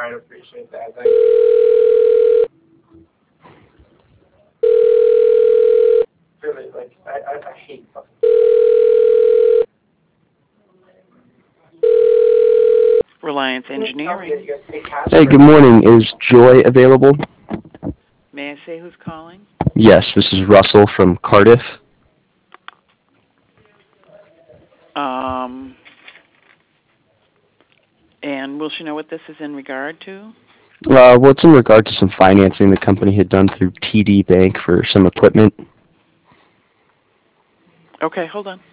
right, appreciate that. Thank you. Really, like, I hate fucking. Reliance Engineering. Hey, good morning. Is Joy available? May I say who's calling? Yes, this is Russell from Cardiff. Um, and will she know what this is in regard to? Well, it's in regard to some financing the company had done through TD Bank for some equipment. Okay, hold on.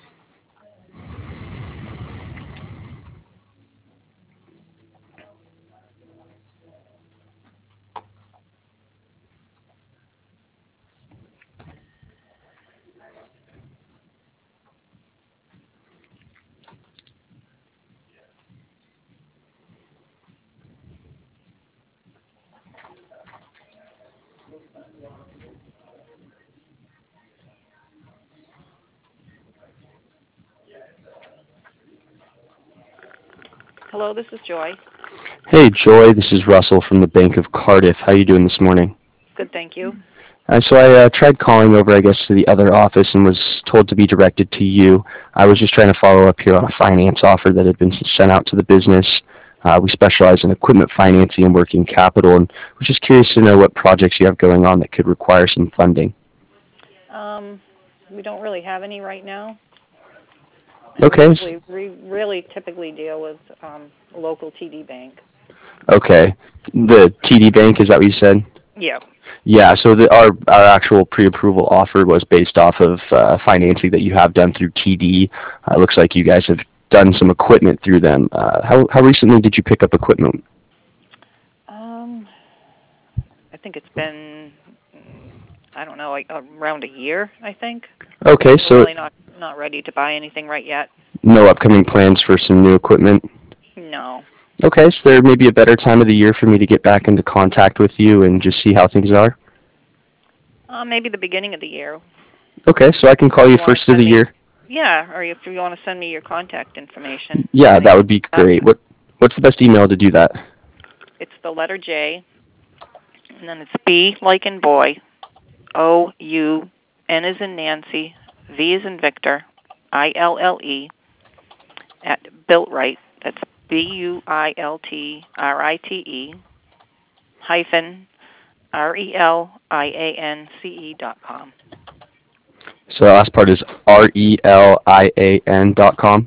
Hello, this is Joy. Hey, Joy, this is Russell from the Bank of Cardiff. How you doing this morning? Good, thank you. So I tried calling over, I guess, to the other office and was told to be directed to you. I was just trying to follow up here on a finance offer that had been sent out to the business. We specialize in equipment financing and working capital, and was just curious to know what projects you have going on that could require some funding. We don't really have any right now. Okay. We really typically deal with local TD Bank. Okay. The TD Bank, is that what you said? Yeah. Yeah, so our actual pre-approval offer was based off of financing that you have done through TD. It looks like you guys have done some equipment through them. How recently did you pick up equipment? I think it's been, I don't know, like around a year, I think. Okay, We're so really not ready to buy anything right yet. no upcoming plans for some new equipment? No. Okay, so there may be a better time of the year for me to get back into contact with you and just see how things are? Maybe the beginning of the year. Okay, so I can call you first of the year? Yeah, or if you want to send me your contact information. Yeah, that would be great. What's the best email to do that? It's the letter J, and then it's B like in boy, O-U, N as in Nancy, V as in Victor, I-L-L-E, at BuiltRite, that's B-U-I-L-T-R-I-T-E, hyphen RELIANCE.com. So the last part is RELIAN.com?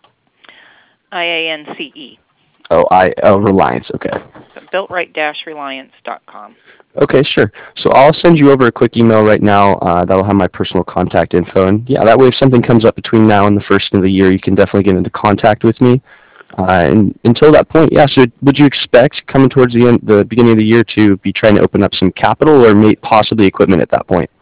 IANCE. Reliance, okay. So BuiltRite-Reliance.com. Okay, sure. So I'll send you over a quick email right now that'll have my personal contact info. And yeah, that way if something comes up between now and the first of the year, you can definitely get into contact with me. And until that point, yeah, so would you expect coming towards the beginning of the year to be trying to open up some capital or possibly equipment at that point?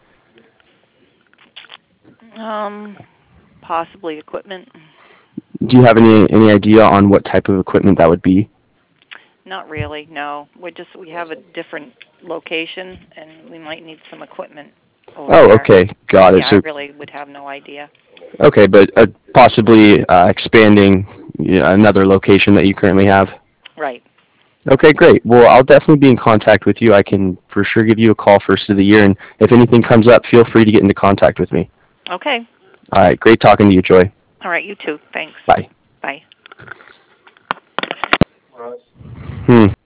Possibly equipment. Do you have any idea on what type of equipment that would be? Not really, no. We have a different location, and we might need some equipment over there. Okay, got it. Yeah, So, I really would have no idea. Okay, but possibly expanding another location that you currently have? Right. Okay, great. Well, I'll definitely be in contact with you. I can for sure give you a call first of the year, and if anything comes up, feel free to get into contact with me. Okay. All right, great talking to you, Joy. All right, you too. Thanks. Bye. Bye. Russ.